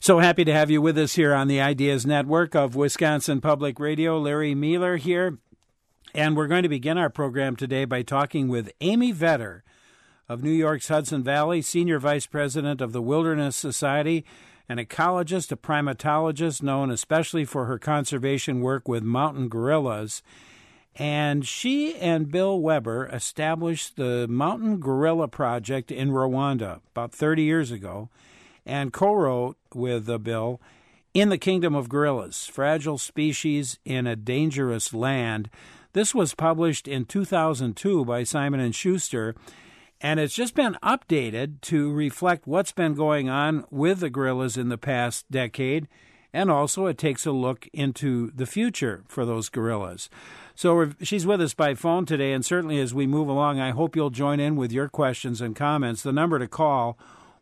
So happy to have you with us here on the Ideas Network of Wisconsin Public Radio. Larry Mueller here. And we're going to begin our program today by talking with Amy Vetter of New York's Hudson Valley, Senior Vice President of the Wilderness Society, an ecologist, a primatologist known especially for her conservation work with mountain gorillas. And she and Bill Weber established the Mountain Gorilla Project in Rwanda about 30 years ago and co-wrote with Bill In the Kingdom of Gorillas, Fragile Species in a Dangerous Land. This was published in 2002 by Simon & Schuster, and it's just been updated to reflect what's been going on with the gorillas in the past decade, and also it takes a look into the future for those gorillas. So she's with us by phone today, and certainly as we move along, I hope you'll join in with your questions and comments. The number to call,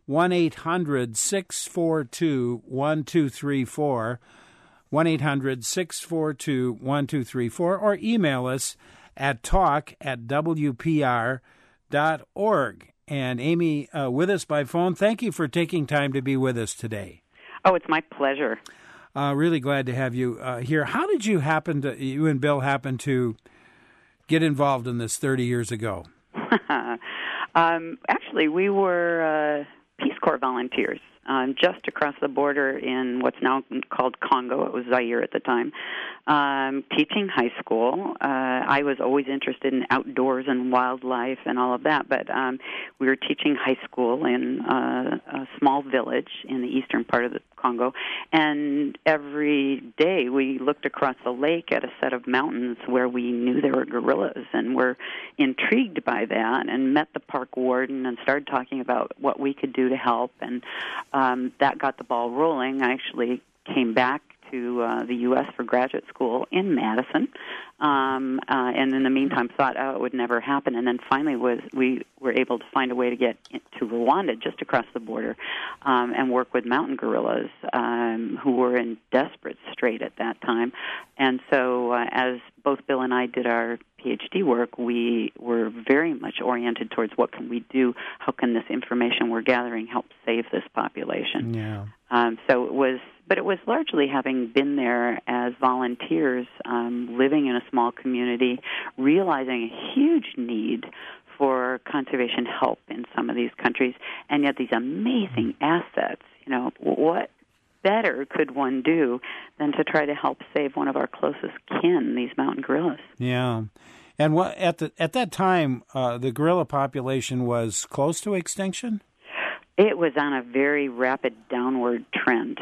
1-800-642-1234, 1-800-642-1234, or email us at talk@wpr.org. And Amy, with us by phone, thank you for taking time to be with us today. Oh, it's my pleasure. Really glad to have you here. How did you and Bill happen to get involved in this 30 years ago? Actually, we were Peace Corps volunteers just across the border in what's now called Congo. It was Zaire at the time. Teaching high school. I was always interested in outdoors and wildlife and all of that, but we were teaching high school in a small village in the eastern part of the Congo, and every day we looked across the lake at a set of mountains where we knew there were gorillas, and were intrigued by that and met the park warden and started talking about what we could do to help, and that got the ball rolling. I actually came back to the U.S. for graduate school in Madison, and in the meantime thought, it would never happen. And then finally we were able to find a way to get to Rwanda, just across the border, and work with mountain gorillas who were in desperate strait at that time. And so as both Bill and I did our PhD work, we were very much oriented towards what can we do, how can this information we're gathering help save this population. Yeah. But it was largely having been there as volunteers, living in a small community, realizing a huge need for conservation help in some of these countries, and yet these amazing assets. What better could one do than to try to help save one of our closest kin, these mountain gorillas? Yeah. And at that time, the gorilla population was close to extinction? It was on a very rapid downward trend.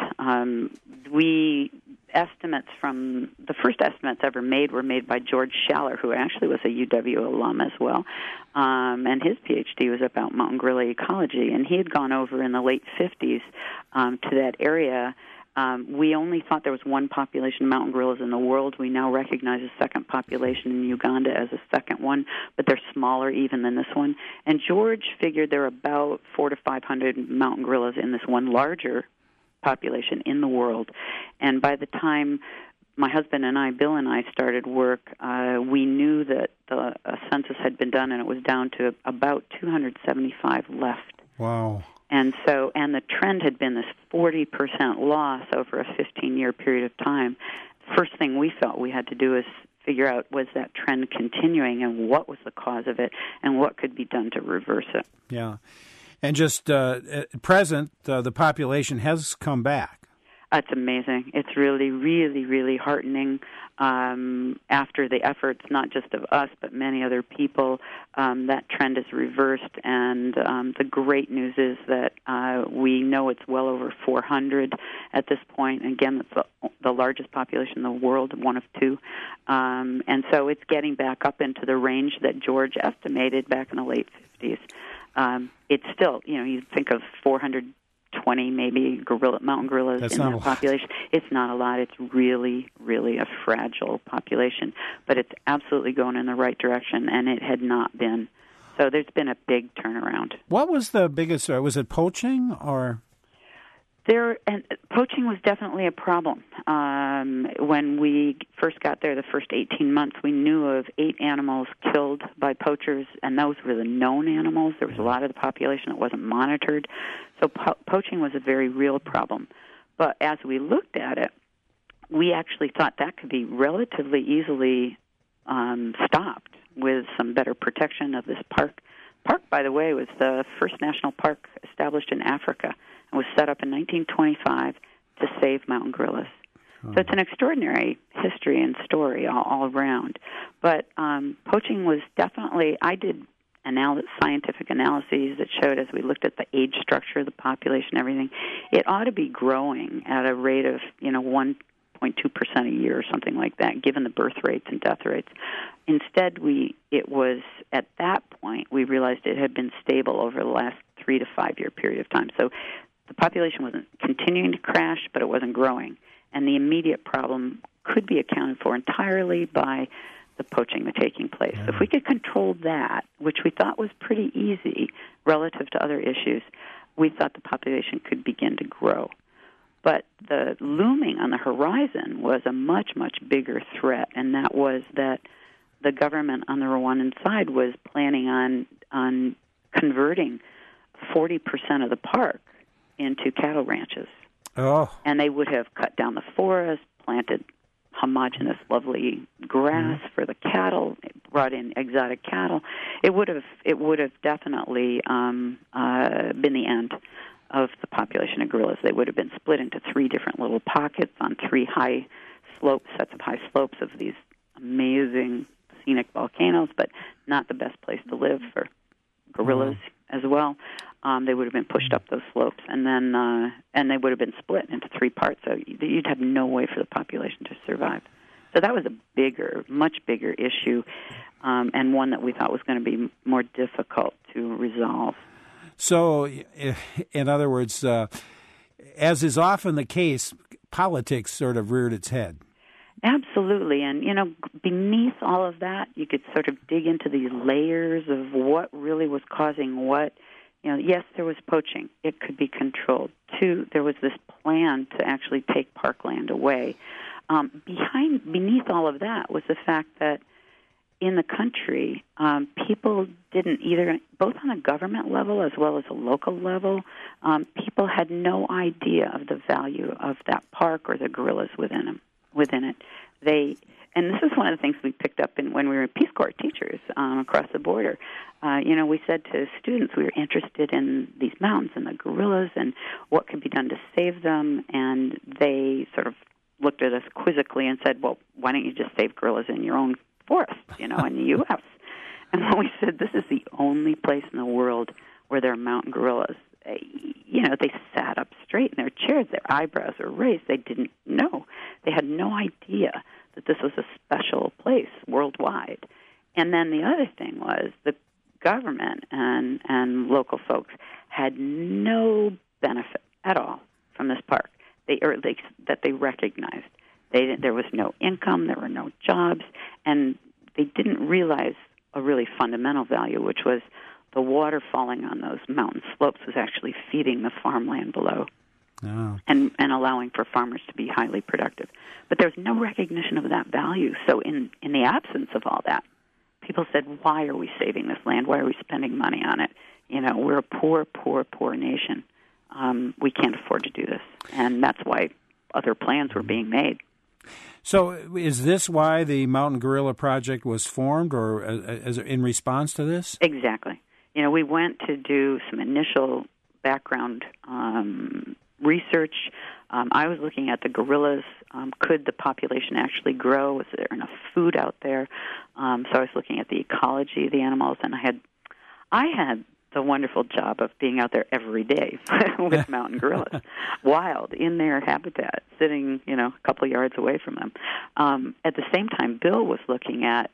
The first estimates ever made were made by George Schaller, who actually was a UW alum as well, and his PhD was about mountain gorilla ecology, and he had gone over in the late 50s to that area. We only thought there was one population of mountain gorillas in the world. We now recognize a second population in Uganda as a second one, but they're smaller even than this one. And George figured there are about 400 to 500 mountain gorillas in this one larger population in the world. And by the time my husband and I, Bill and I, started work, we knew that a census had been done, and it was down to about 275 left. Wow. And the trend had been this 40% loss over a 15-year period of time. First thing we felt we had to do is figure out, was that trend continuing, and what was the cause of it, and what could be done to reverse it. Yeah. And just at present, the population has come back. It's amazing. It's really, really, really heartening. After the efforts, not just of us, but many other people, that trend is reversed. And the great news is that we know it's well over 400 at this point. Again, it's the largest population in the world, one of two. And so it's getting back up into the range that George estimated back in the late 50s. It's still, you think of 420 maybe mountain gorillas in that population. It's not a lot. It's really, really a fragile population. But it's absolutely going in the right direction, and it had not been. So there's been a big turnaround. What was the biggest, was it poaching or? Poaching was definitely a problem. When we first got there, the first 18 months, we knew of 8 animals killed by poachers, and those were the known animals. There was a lot of the population that wasn't monitored. So poaching was a very real problem. But as we looked at it, we actually thought that could be relatively easily stopped with some better protection of this park. Park, by the way, was the first national park established in Africa and was set up in 1925 to save mountain gorillas. So it's an extraordinary history and story all around. But poaching was definitely, I did scientific analyses that showed, as we looked at the age structure of the population, everything, it ought to be growing at a rate of 1.2% a year or something like that, given the birth rates and death rates. Instead, it was at that point we realized it had been stable over the last 3 to 5 year period of time. So the population wasn't continuing to crash, but it wasn't growing. And the immediate problem could be accounted for entirely by the poaching that's taking place. Yeah. If we could control that, which we thought was pretty easy relative to other issues, we thought the population could begin to grow. But the looming on the horizon was a much, much bigger threat, and that was that the government on the Rwandan side was planning on converting 40% of the park into cattle ranches. Oh. And they would have cut down the forest, planted homogeneous, lovely grass for the cattle, brought in exotic cattle. It would have definitely been the end of the population of gorillas. They would have been split into 3 different little pockets on 3 sets of high slopes of these amazing scenic volcanoes, but not the best place to live for gorillas as well. They would have been pushed up those slopes, and then and they would have been split into 3 parts. So you'd have no way for the population to survive. So that was a much bigger issue, and one that we thought was going to be more difficult to resolve. So, in other words, as is often the case, politics sort of reared its head. Absolutely. And, beneath all of that, you could sort of dig into these layers of what really was causing what. Yes, there was poaching. It could be controlled. 2, there was this plan to actually take parkland away. Beneath all of that was the fact that in the country, people didn't either, both on a government level as well as a local level, people had no idea of the value of that park or the gorillas within it. And this is one of the things we picked up when we were Peace Corps teachers across the border. We said to students we were interested in these mountains and the gorillas and what could be done to save them, and they sort of looked at us quizzically and said, well, why don't you just save gorillas in your own forest, in the U.S.? And when we said this is the only place in the world where there are mountain gorillas, they sat up straight in their chairs, their eyebrows were raised. They didn't know. They had no idea that this was a special place worldwide. And then the other thing was the government and local folks had no benefit at all from this park, that they recognized. There was no income, there were no jobs, and they didn't realize a really fundamental value, which was the water falling on those mountain slopes was actually feeding the farmland below. Oh. And allowing for farmers to be highly productive. But there's no recognition of that value. So in the absence of all that, people said, why are we saving this land? Why are we spending money on it? We're a poor, poor, poor nation. We can't afford to do this. And that's why other plans were being made. So is this why the Mountain Gorilla Project was formed, or as in response to this? Exactly. We went to do some initial background research. I was looking at the gorillas. Could the population actually grow? Was there enough food out there? So I was looking at the ecology of the animals, and I had the wonderful job of being out there every day with mountain gorillas, wild, in their habitat, sitting, a couple of yards away from them. At the same time, Bill was looking at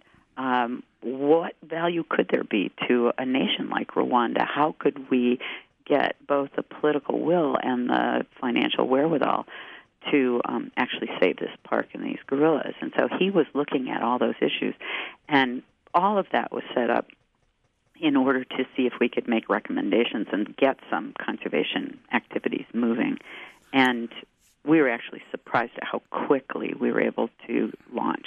what value could there be to a nation like Rwanda? How could we get both the political will and the financial wherewithal to actually save this park and these gorillas? And so he was looking at all those issues, and all of that was set up in order to see if we could make recommendations and get some conservation activities moving. And we were actually surprised at how quickly we were able to launch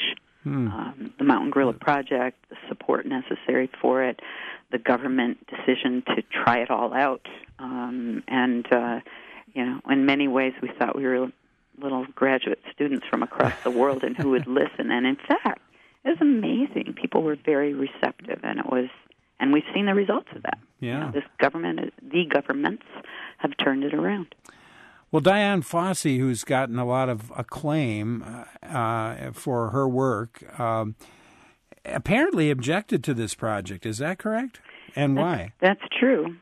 the Mountain Gorilla Project, the support necessary for it, the government decision to try it all out. in many ways we thought we were little graduate students from across the world and who would listen. And in fact, it was amazing. People were very receptive, and we've seen the results of that. Yeah. The governments have turned it around. Well, Dian Fossey, who's gotten a lot of acclaim for her work, apparently objected to this project. Is that correct? And why? That's true.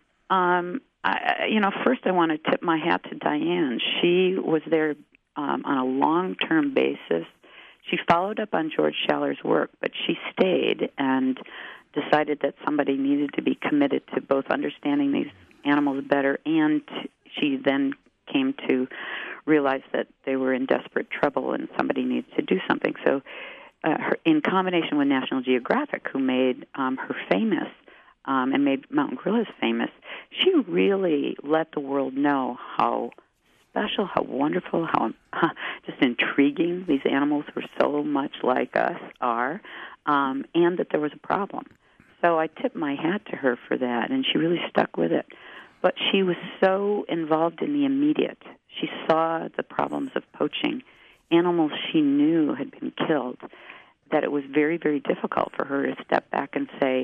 First I want to tip my hat to Dian. She was there on a long-term basis. She followed up on George Schaller's work, but she stayed and decided that somebody needed to be committed to both understanding these animals better, and she then came to realize that they were in desperate trouble and somebody needed to do something. So in combination with National Geographic, who made her famous and made mountain gorillas famous, she really let the world know how special, how wonderful, how just intriguing these animals who are so much like us are, and that there was a problem. So I tip my hat to her for that, and she really stuck with it. But she was so involved in the immediate. She saw the problems of poaching, animals she knew had been killed, that it was very, very difficult for her to step back and say,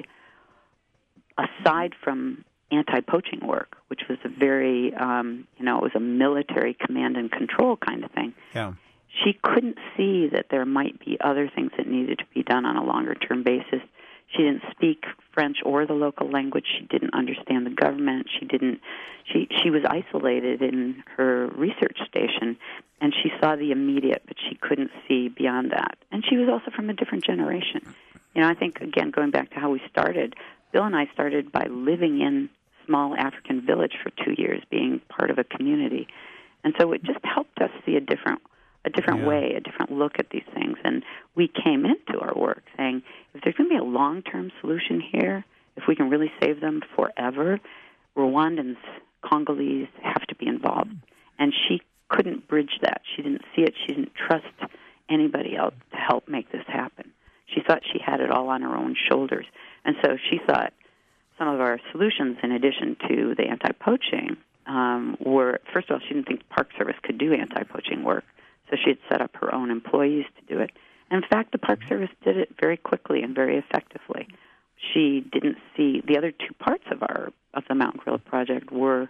aside from anti-poaching work, which was a very, it was a military command and control kind of thing. Yeah. She couldn't see that there might be other things that needed to be done on a longer-term basis. She didn't speak French or the local language. She didn't understand the government. She was isolated in her research station, and she saw the immediate, but she couldn't see beyond that. And she was also from a different generation. I think, again, going back to how we started, Bill and I started by living in a small African village for 2 years, being part of a community. And so it just helped us see a different way, a different look at these things. And we came into our work saying, if there's going to be a long-term solution here, if we can really save them forever, Rwandans, Congolese have to be involved. And she couldn't bridge that. She didn't see it. She didn't trust anybody else to help make this happen. She thought she had it all on her own shoulders. And so she thought some of our solutions, in addition to the anti-poaching, were, first of all, she didn't think the Park Service could do anti-poaching work. So she had set up her own employees to do it. And in fact, the Park Service did it very quickly and very effectively. She didn't see the other two parts of the Mountain Gorilla Project were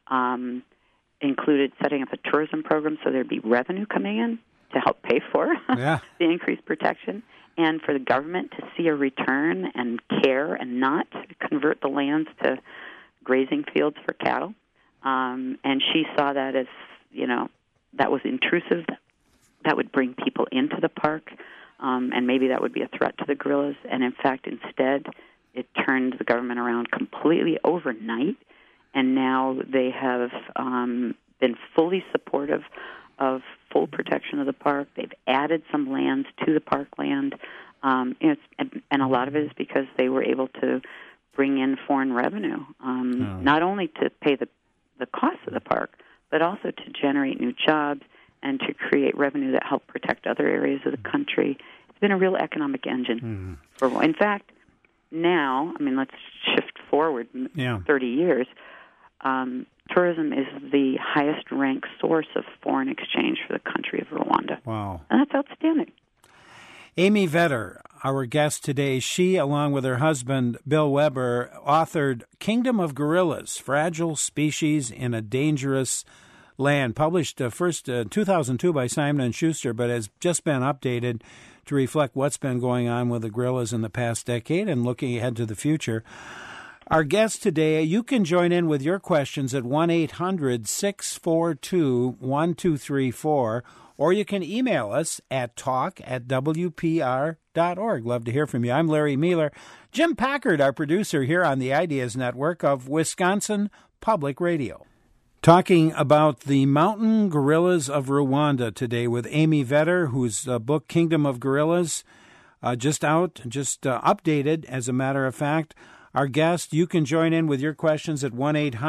included setting up a tourism program so there'd be revenue coming in to help pay for the increased protection, and for the government to see a return and care and not convert the lands to grazing fields for cattle. And she saw that as, that was intrusive. That would bring people into the park, and maybe that would be a threat to the gorillas. And in fact, instead, it turned the government around completely overnight, and now they have been fully supportive of full protection of the park. They've added some lands to the parkland, and a lot of it is because they were able to bring in foreign revenue, not only to pay the cost of the park, but also to generate new jobs and to create revenue that help protect other areas of the country. It's been a real economic engine. In fact, now, let's shift forward 30 years. Tourism is the highest-ranked source of foreign exchange for the country of Rwanda. Wow. And that's outstanding. Amy Vetter, our guest today, she, along with her husband, Bill Weber, authored Kingdom of Gorillas, Fragile Species in a Dangerous Land, published first 2002 by Simon & Schuster, but has just been updated to reflect what's been going on with the gorillas in the past decade and looking ahead to the future. Our guest today, you can join in with your questions at 1-800-642-1234, or you can email us at talk@wpr.org. Love to hear from you. I'm Larry Mealer. Jim Packard, our producer here on the Ideas Network of Wisconsin Public Radio. Talking about the mountain gorillas of Rwanda today with Amy Vetter, whose book Kingdom of Gorillas just updated, as a matter of fact. Our guest, you can join in with your questions at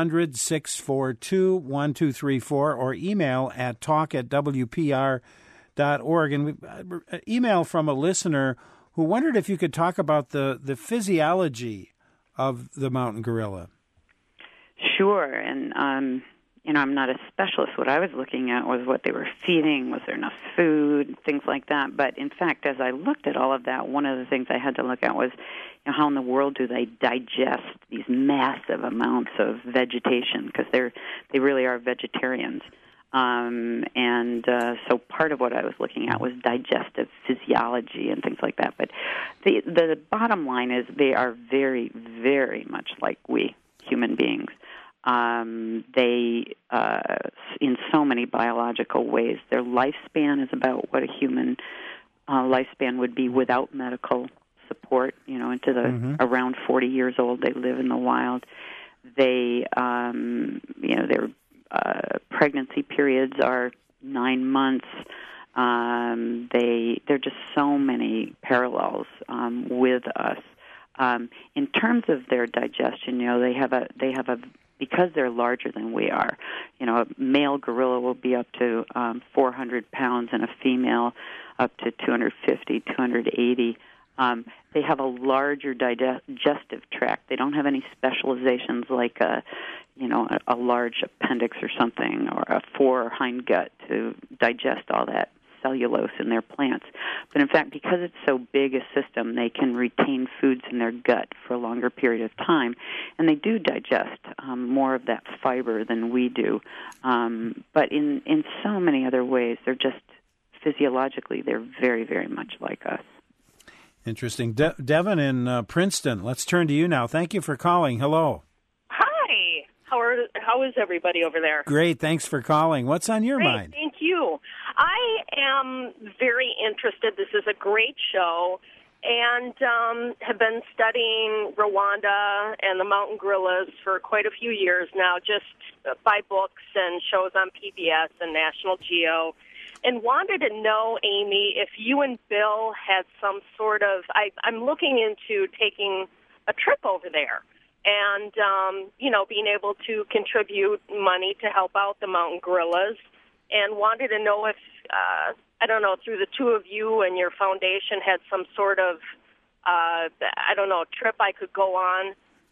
1-800-642-1234 or email at talk@wpr.org. And we email from a listener who wondered if you could talk about the physiology of the mountain gorilla. Sure, and I'm not a specialist. What I was looking at was what they were feeding, was there enough food, things like that. But in fact, as I looked at all of that, one of the things I had to look at was, how in the world do they digest these massive amounts of vegetation? Because they really are vegetarians. So part of what I was looking at was digestive physiology and things like that. But the bottom line is they are very, very much like we human beings. They, in so many biological ways, their lifespan is about what a human lifespan would be without medical support. Into the around 40 years old, they live in the wild. They, their pregnancy periods are 9 months. There are just so many parallels with us. In terms of their digestion, they have a because they're larger than we are. A male gorilla will be up to 400 pounds and a female up to 250, 280. They have a larger digestive tract. They don't have any specializations like a large appendix or something, or a fore or hind gut to digest all that cellulose in their plants. But in fact, because it's so big a system, they can retain foods in their gut for a longer period of time, and they do digest more of that fiber than we do. But in so many other ways, they're just physiologically, they're very, very much like us. Interesting. Devin in Princeton, let's turn to you now. Thank you for calling. Hello. Hi. How is everybody over there? Great. Thanks for calling. What's on your mind? Thank you. I am very interested. This is a great show, and have been studying Rwanda and the mountain gorillas for quite a few years now, just by books and shows on PBS and National Geo, and wanted to know, Amy, if you and Bill had some sort of, I'm looking into taking a trip over there and, being able to contribute money to help out the mountain gorillas, and wanted to know if, through the two of you and your foundation had some sort of, trip I could go on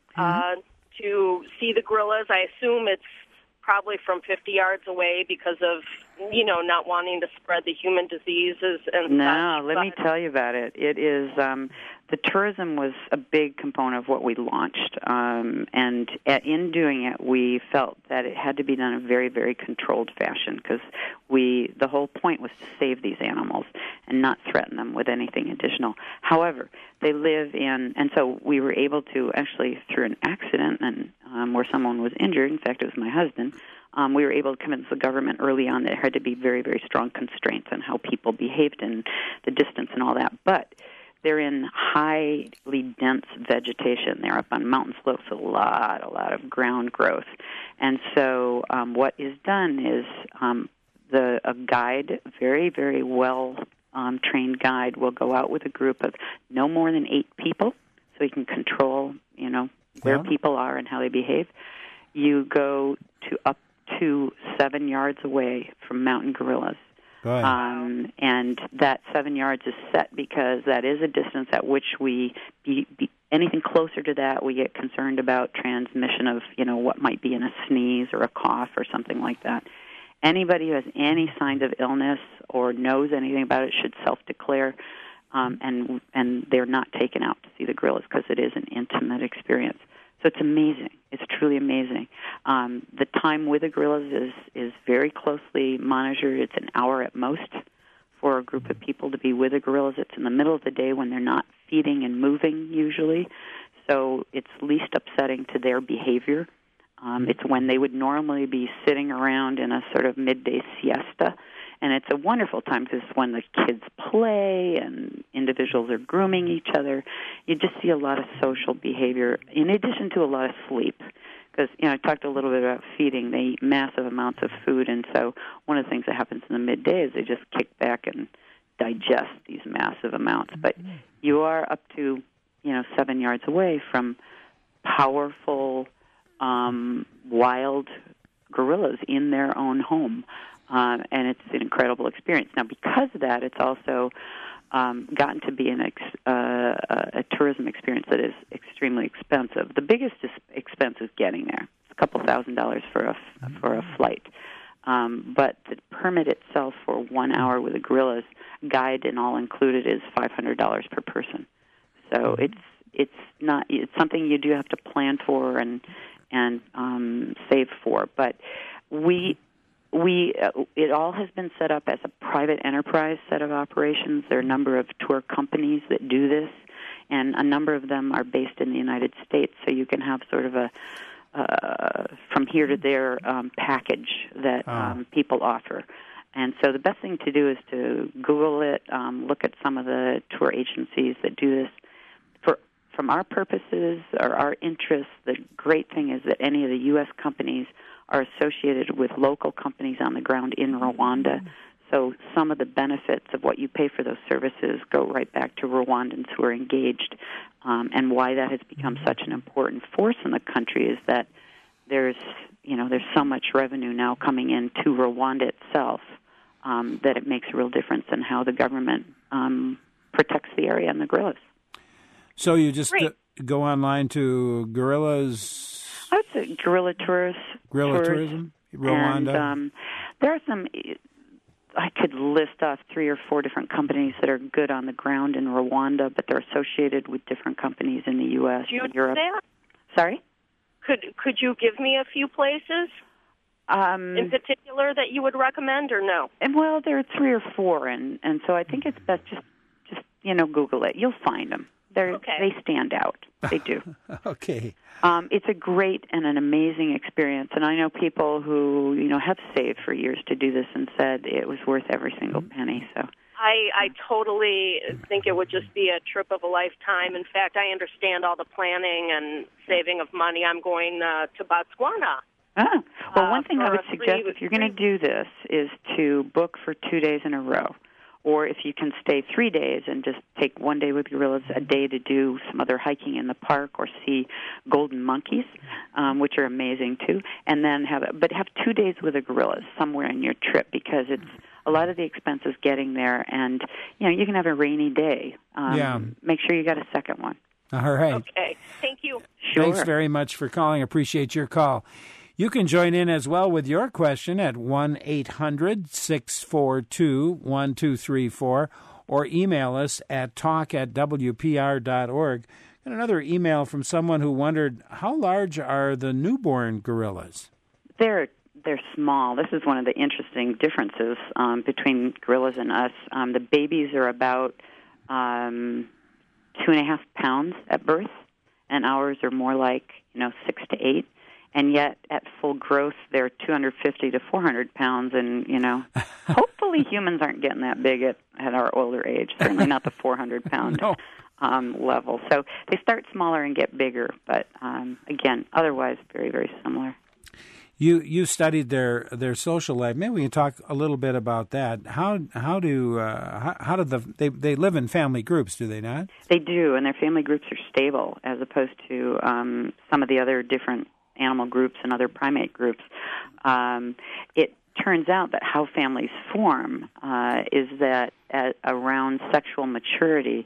to see the gorillas. I assume it's probably from 50 yards away because of, not wanting to spread the human diseases and No, such. Let me tell you about it. It is, the tourism was a big component of what we launched. And in doing it, we felt that it had to be done in a very, very controlled fashion because the whole point was to save these animals and not threaten them with anything additional. However, they live in, and so we were able to actually, through an accident and where someone was injured, in fact, it was my husband, we were able to convince the government early on that there had to be very, very strong constraints on how people behaved and the distance and all that. But they're in highly dense vegetation. They're up on mountain slopes, a lot of ground growth. And so what is done is a guide, very, very well trained guide, will go out with a group of no more than 8 people so he can control, where people are and how they behave. You go to up to 7 yards away from mountain gorillas. And that 7 yards is set because that is a distance at which we anything closer to that, we get concerned about transmission of, what might be in a sneeze or a cough or something like that. Anybody who has any signs of illness or knows anything about it should self-declare, and they're not taken out to see the gorillas because it is an intimate experience. So it's amazing. It's truly amazing. The time with the gorillas is very closely monitored. It's an hour at most for a group of people to be with the gorillas. It's in the middle of the day when they're not feeding and moving usually, so it's least upsetting to their behavior. It's when they would normally be sitting around in a sort of midday siesta, and it's a wonderful time because it's when the kids play and individuals are grooming each other. You just see a lot of social behavior in addition to a lot of sleep. Because, I talked a little bit about feeding. They eat massive amounts of food, and so one of the things that happens in the midday is they just kick back and digest these massive amounts. But you are up to, 7 yards away from powerful, wild gorillas in their own home. And it's an incredible experience. Now, because of that, it's also gotten to be a tourism experience that is extremely expensive. The biggest expense is getting there. It's a couple $1,000s for a flight. But the permit itself for 1 hour with the gorillas, guide and all included, is $500 per person. So it's something you do have to plan for and save for. But it all has been set up as a private enterprise set of operations. There are a number of tour companies that do this, and a number of them are based in the United States. So you can have sort of a from here to there package that people offer. And so the best thing to do is to Google it, look at some of the tour agencies that do this. From our purposes or our interests, the great thing is that any of the U.S. companies are associated with local companies on the ground in Rwanda. So some of the benefits of what you pay for those services go right back to Rwandans who are engaged. And why that has become such an important force in the country is that there's so much revenue now coming into Rwanda itself that it makes a real difference in how the government protects the area and the gorillas. So you just go online to gorillas. I would say gorilla tourism, Rwanda. And there are some. I could list off 3 or 4 different companies that are good on the ground in Rwanda, but they're associated with different companies in the U.S. and Europe. Sorry? Could you give me a few places in particular that you would recommend, or no? Well, there are 3 or 4, and so I think it's best just Google it. You'll find them. They stand out. They do. Okay. It's a great and an amazing experience, and I know people who have saved for years to do this and said it was worth every single penny. So I totally think it would just be a trip of a lifetime. In fact, I understand all the planning and saving of money. I'm going to Botswana. Well, one thing I would suggest if you're going to do this is to book for 2 days in a row. Or if you can stay 3 days and just take 1 day with gorillas, a day to do some other hiking in the park or see golden monkeys, which are amazing too, and then have 2 days with the gorillas somewhere in your trip, because it's a lot of the expense is getting there, and you can have a rainy day. Make sure you got a second one. All right. Okay. Thank you. Sure. Thanks very much for calling. Appreciate your call. You can join in as well with your question at 1-800-642-1234 or email us at talk@wpr.org. Got another email from someone who wondered, how large are the newborn gorillas? They're small. This is one of the interesting differences between gorillas and us. The babies are about 2.5 pounds at birth, and ours are more like 6 to 8. And yet, at full growth, they're 250 to 400 pounds, and, hopefully humans aren't getting that big at our older age, certainly not the 400-pound level. So they start smaller and get bigger, but, again, otherwise very, very similar. You studied their social life. Maybe we can talk a little bit about that. How do they live in family groups, do they not? They do, and their family groups are stable, as opposed to some of the other different animal groups and other primate groups. It turns out that how families form is that around sexual maturity,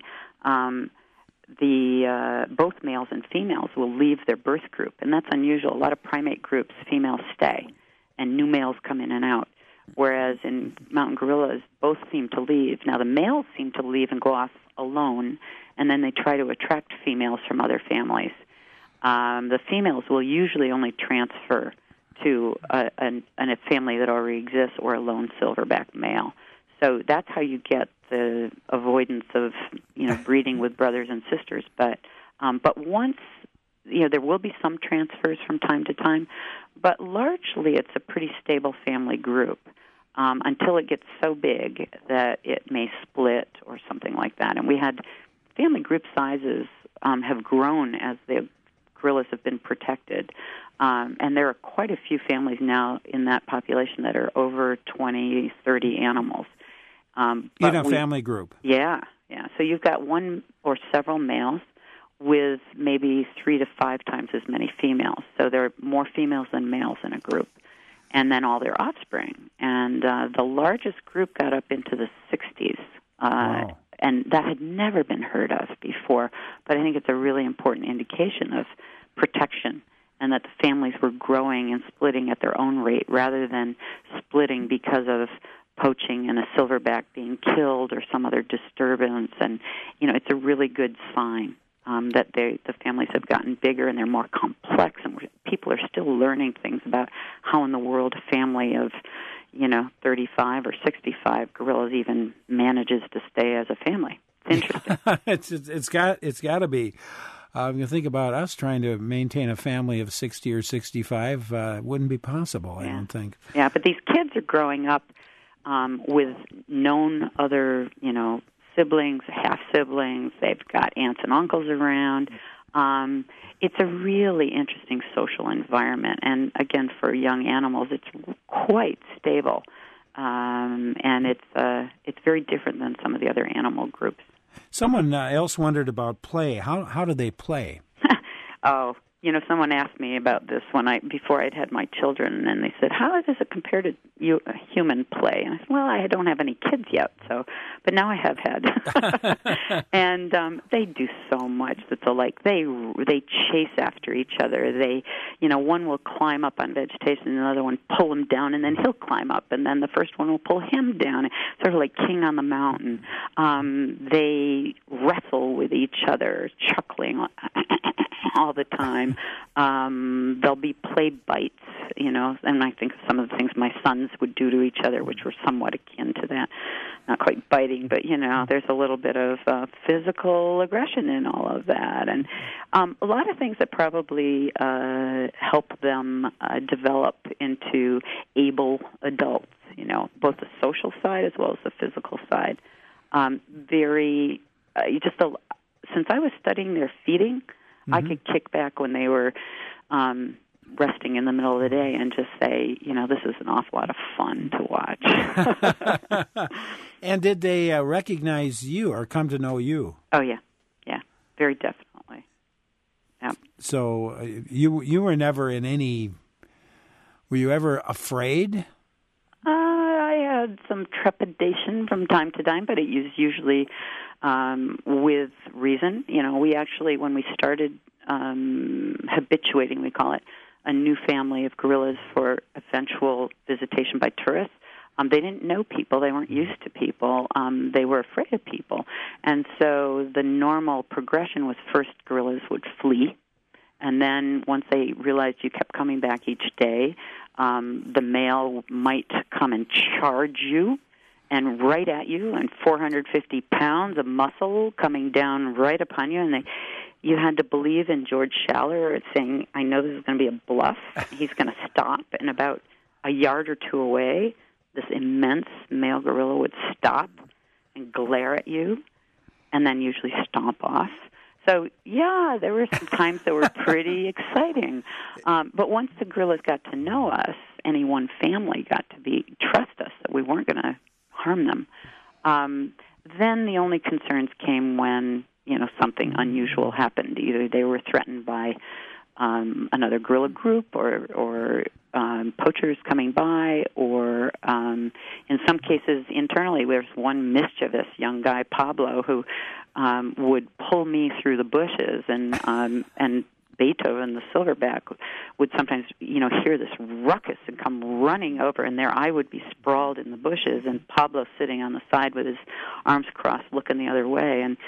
both males and females will leave their birth group, and that's unusual. A lot of primate groups, females stay, and new males come in and out, whereas in mountain gorillas, both seem to leave. Now, the males seem to leave and go off alone, and then they try to attract females from other families. The females will usually only transfer to a family that already exists or a lone silverback male. So that's how you get the avoidance of breeding with brothers and sisters. But once there will be some transfers from time to time, but largely it's a pretty stable family group until it gets so big that it may split or something like that. And we had family group sizes have grown as the gorillas have been protected. And there are quite a few families now in that population that are over 20, 30 animals. In a family group? Yeah. So you've got one or several males with maybe 3 to 5 times as many females. So there are more females than males in a group. And then all their offspring. And the largest group got up into the 60s. Wow. And that had never been heard of before, but I think it's a really important indication of protection, and that the families were growing and splitting at their own rate rather than splitting because of poaching and a silverback being killed or some other disturbance. And, it's a really good sign that the families have gotten bigger and they're more complex, and people are still learning things about how in the world a family of 35 or 65 gorillas even manages to stay as a family. It's interesting. It's got to be. You think about us trying to maintain a family of 60 or 65, wouldn't be possible, I don't think. Yeah, but these kids are growing up with known other, siblings, half-siblings. They've got aunts and uncles around. It's a really interesting social environment. And, again, for young animals, it's quite stable. And it's very different than some of the other animal groups. Someone else wondered about play. How do they play? Oh, someone asked me about this before I'd had my children, and they said, "How does it compare to human play?" And I said, "Well, I don't have any kids yet, but now I have had." And they do so much that's alike. They chase after each other. They, one will climb up on vegetation, and another one pull him down, and then he'll climb up, and then the first one will pull him down. Sort of like King on the Mountain. They wrestle with each other, chuckling all the time. There'll be play bites, and I think some of the things my sons would do to each other, which were somewhat akin to that. Not quite biting, but, there's a little bit of physical aggression in all of that. And a lot of things that probably help them develop into able adults, both the social side as well as the physical side. Since I was studying their feeding, I could kick back when they were resting in the middle of the day and just say, this is an awful lot of fun to watch. And did they recognize you or come to know you? Oh, yeah. Yeah, very definitely. Yeah. So you were never were you ever afraid? I had some trepidation from time to time, but it was usually with reason. We actually, when we started habituating, we call it, a new family of gorillas for eventual visitation by tourists, they didn't know people. They weren't used to people. They were afraid of people. And so the normal progression was first gorillas would flee, and then once they realized you kept coming back each day, the male might come and charge you, and right at you, and 450 pounds of muscle coming down right upon you, and you had to believe in George Schaller saying, "I know this is going to be a bluff. He's going to stop." And about a yard or two away, this immense male gorilla would stop and glare at you, and then usually stomp off. So, yeah, there were some times that were pretty exciting. But once the gorillas got to know us, any one family got to trust us that we weren't going to harm them, then the only concerns came when, something unusual happened. Either they were threatened by another gorilla group or poachers coming by, or in some cases internally, there's one mischievous young guy, Pablo, who would pull me through the bushes, and Beethoven, the silverback, would sometimes, hear this ruckus and come running over, and there I would be sprawled in the bushes, and Pablo sitting on the side with his arms crossed, looking the other way, and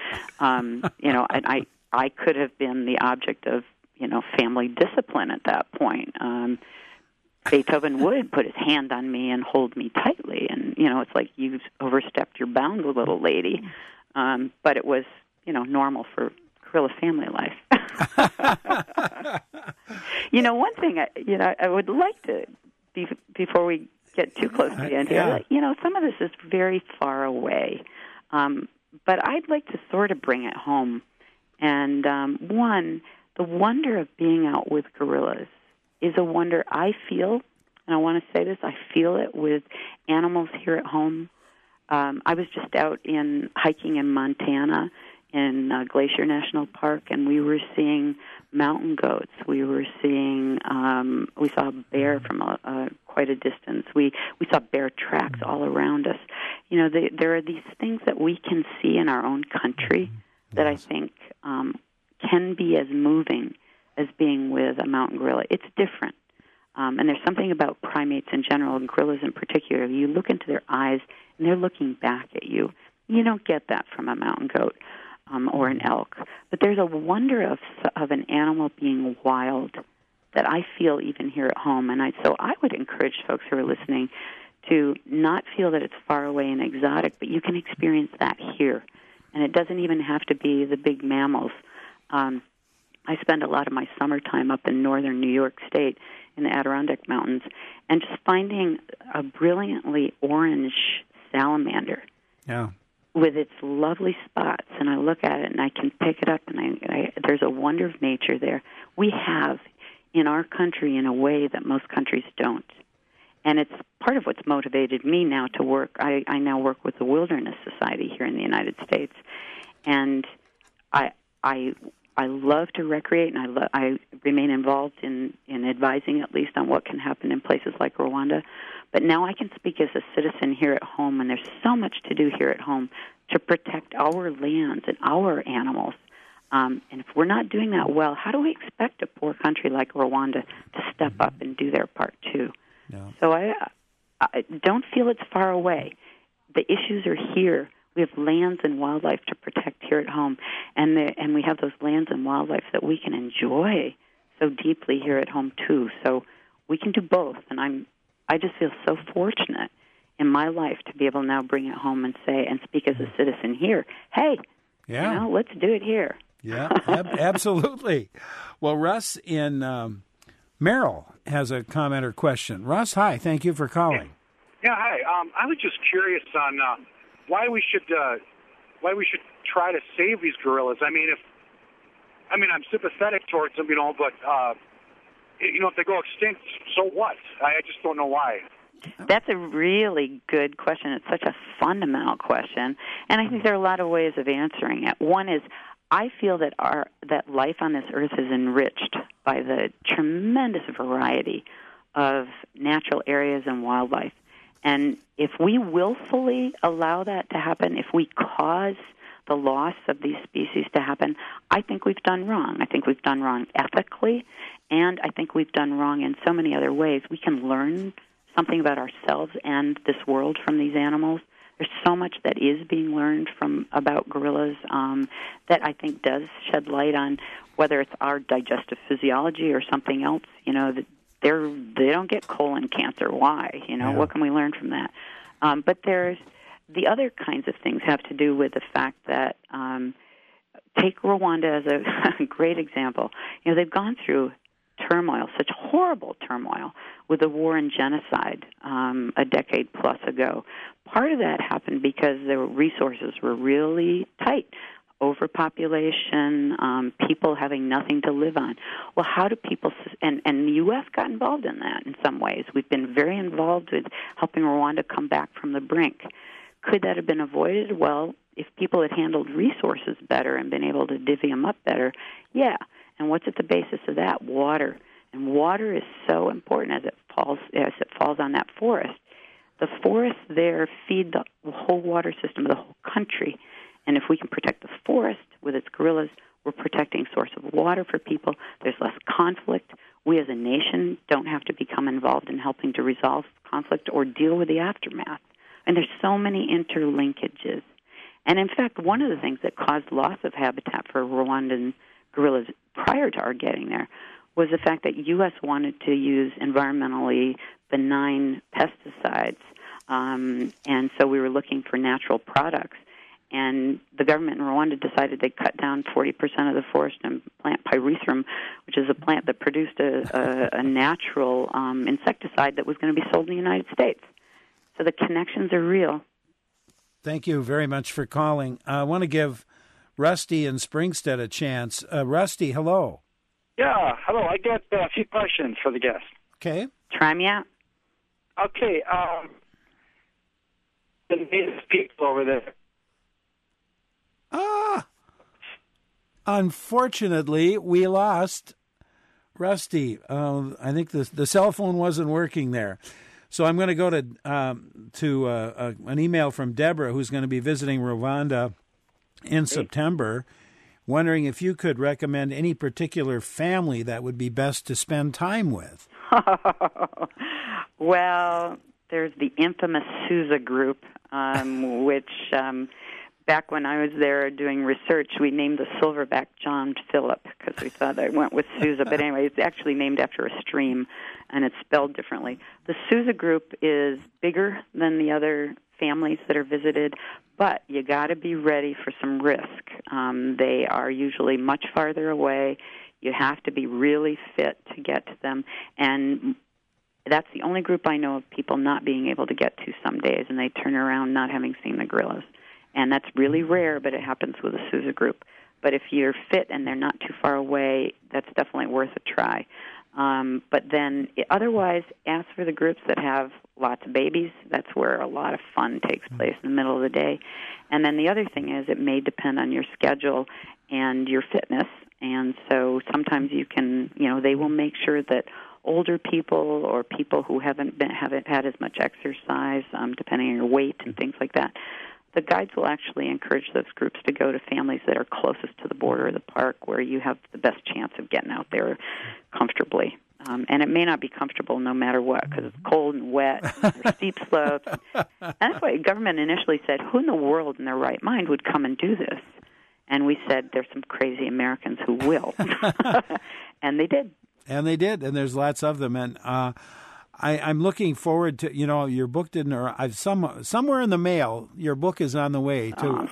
and I could have been the object of family discipline at that point. Beethoven would put his hand on me and hold me tightly, and it's like, you've overstepped your bounds, little lady. But it was normal for gorilla family life. One thing I would like to, before we get too close to the end here, some of this is very far away, but I'd like to sort of bring it home. And one, the wonder of being out with gorillas is a wonder I feel, and I want to say this, I feel it with animals here at home. I was just out hiking in Montana in Glacier National Park, and we were seeing mountain goats. We were seeing, we saw a bear from quite a distance. We saw bear tracks all around us. there are these things that we can see in our own country that I think can be as moving as being with a mountain gorilla. It's different. And there's something about primates in general, and gorillas in particular. You look into their eyes, and they're looking back at you. You don't get that from a mountain goat or an elk. But there's a wonder of an animal being wild that I feel even here at home. And so I would encourage folks who are listening to not feel that it's far away and exotic, but you can experience that here. And it doesn't even have to be the big mammals. I spend a lot of my summertime up in northern New York State in the Adirondack Mountains, and just finding a brilliantly orange salamander with its lovely spots. And I look at it, and I can pick it up, and there's a wonder of nature there. We have in our country in a way that most countries don't. And it's part of what's motivated me now to work. I now work with the Wilderness Society here in the United States, and I love to recreate, and I remain involved in advising at least on what can happen in places like Rwanda. But now I can speak as a citizen here at home, and there's so much to do here at home to protect our lands and our animals. And if we're not doing that well, how do we expect a poor country like Rwanda to step up and do their part too? No. So I don't feel it's far away. The issues are here. We have lands and wildlife to protect here at home, and we have those lands and wildlife that we can enjoy so deeply here at home too. So we can do both, and I just feel so fortunate in my life to be able to now bring it home and say and speak as a citizen here. Hey, let's do it here. Yeah, absolutely. Well, Russ in Merrill has a comment or question. Russ, hi. Thank you for calling. Yeah, hi. I was just curious on why we should try to save these gorillas. I mean, I'm sympathetic towards them, but if they go extinct, so what? I just don't know why. That's a really good question. It's such a fundamental question, and I think there are a lot of ways of answering it. One is, I feel that life on this earth is enriched by the tremendous variety of natural areas and wildlife. And if we willfully allow that to happen, if we cause the loss of these species to happen, I think we've done wrong. I think we've done wrong ethically, and I think we've done wrong in so many other ways. We can learn something about ourselves and this world from these animals. There's so much that is being learned about gorillas that I think does shed light on whether it's our digestive physiology or something else. They don't get colon cancer. Why? What can we learn from that? But there's the other kinds of things have to do with the fact that take Rwanda as a great example. They've gone through turmoil, such horrible turmoil, with the war and genocide a decade plus ago. Part of that happened because their resources were really tight. Overpopulation, people having nothing to live on. Well, how do people, and the U.S. got involved in that in some ways. We've been very involved with helping Rwanda come back from the brink. Could that have been avoided? Well, if people had handled resources better and been able to divvy them up better, yeah. And what's at the basis of that? Water. And water is so important as it falls on that forest. The forests there feed the whole water system of the whole country. And if we can protect the forest with its gorillas, we're protecting a source of water for people. There's less conflict. We as a nation don't have to become involved in helping to resolve conflict or deal with the aftermath. And there's so many interlinkages. And in fact, one of the things that caused loss of habitat for Rwandan gorillas prior to our getting there was the fact that U.S. wanted to use environmentally benign pesticides. And so we were looking for natural products. And the government in Rwanda decided they'd cut down 40% of the forest and plant pyrethrum, which is a plant that produced a natural insecticide that was going to be sold in the United States. So the connections are real. Thank you very much for calling. I want to give Rusty in Springstead a chance. Rusty, hello. Yeah, hello. I got a few questions for the guest. Okay. Try me out. Okay. The native people over there. Unfortunately, we lost Rusty. I think the cell phone wasn't working there. So I'm going to go to an email from Deborah, who's going to be visiting Rwanda in September, wondering if you could recommend any particular family that would be best to spend time with. Well, there's the infamous Sousa group, which back when I was there doing research, we named the silverback John Phillip because we thought I went with Sousa. But anyway, it's actually named after a stream, and it's spelled differently. The Sousa group is bigger than the other families that are visited, but you got to be ready for some risk. They are usually much farther away. You have to be really fit to get to them, and that's the only group I know of people not being able to get to some days, and they turn around not having seen the gorillas. And that's really rare, but it happens with the Sousa group. But if you're fit and they're not too far away, that's definitely worth a try. But then otherwise, ask for the groups that have lots of babies. That's where a lot of fun takes place in the middle of the day. And then the other thing is it may depend on your schedule and your fitness. And so sometimes you can, they will make sure that older people or people who haven't had as much exercise, depending on your weight and things like that, the guides will actually encourage those groups to go to families that are closest to the border of the park where you have the best chance of getting out there comfortably. And it may not be comfortable no matter what because it's cold and wet, there's steep slopes. And that's why the government initially said, who in the world in their right mind would come and do this? And we said, there's some crazy Americans who will. And they did. And they did, and there's lots of them. And I'm looking forward to, your book didn't arrive. Somewhere in the mail, your book is on the way to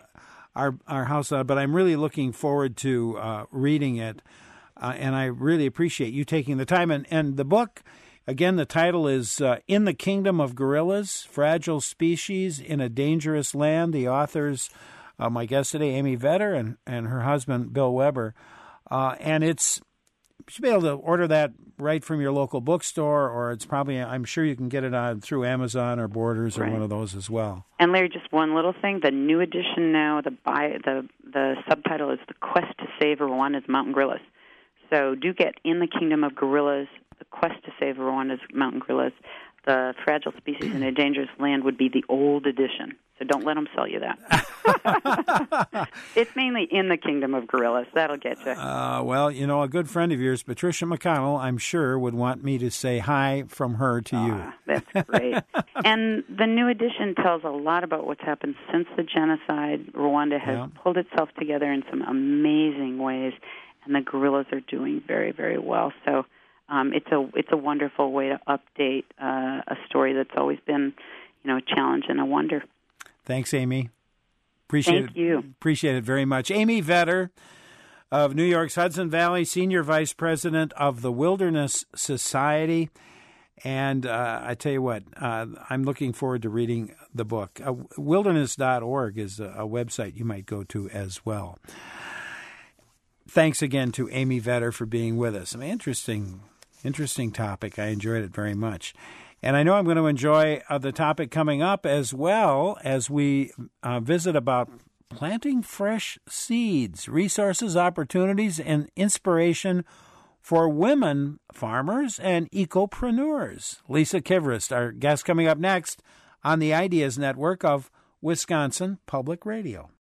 our house. But I'm really looking forward to reading it, and I really appreciate you taking the time. And the book, again, the title is In the Kingdom of Gorillas, Fragile Species in a Dangerous Land. The authors, my guest today, Amy Vetter, and her husband, Bill Weber. And you should be able to order that right from your local bookstore, or it's probably, I'm sure you can get it through Amazon or Borders or one of those as well. And Larry, just one little thing, the new edition now, the subtitle is The Quest to Save Rwanda's Mountain Gorillas. So do get In the Kingdom of Gorillas, The Quest to Save Rwanda's Mountain Gorillas. The Fragile Species in a Dangerous Land would be the old edition. So don't let them sell you that. It's mainly In the Kingdom of Gorillas. That'll get you. Well, a good friend of yours, Patricia McConnell, I'm sure would want me to say hi from her to you. That's great. And the new edition tells a lot about what's happened since the genocide. Rwanda has pulled itself together in some amazing ways, and the gorillas are doing very, very well. So it's a wonderful way to update a story that's always been, a challenge and a wonder. Thanks, Amy. Thank you. Appreciate it very much. Amy Vetter of New York's Hudson Valley, Senior Vice President of the Wilderness Society. And I tell you what, I'm looking forward to reading the book. Wilderness.org is a website you might go to as well. Thanks again to Amy Vetter for being with us. Interesting topic. I enjoyed it very much. And I know I'm going to enjoy the topic coming up as well as we visit about planting fresh seeds, resources, opportunities, and inspiration for women farmers and ecopreneurs. Lisa Kivrist, our guest, coming up next on the Ideas Network of Wisconsin Public Radio.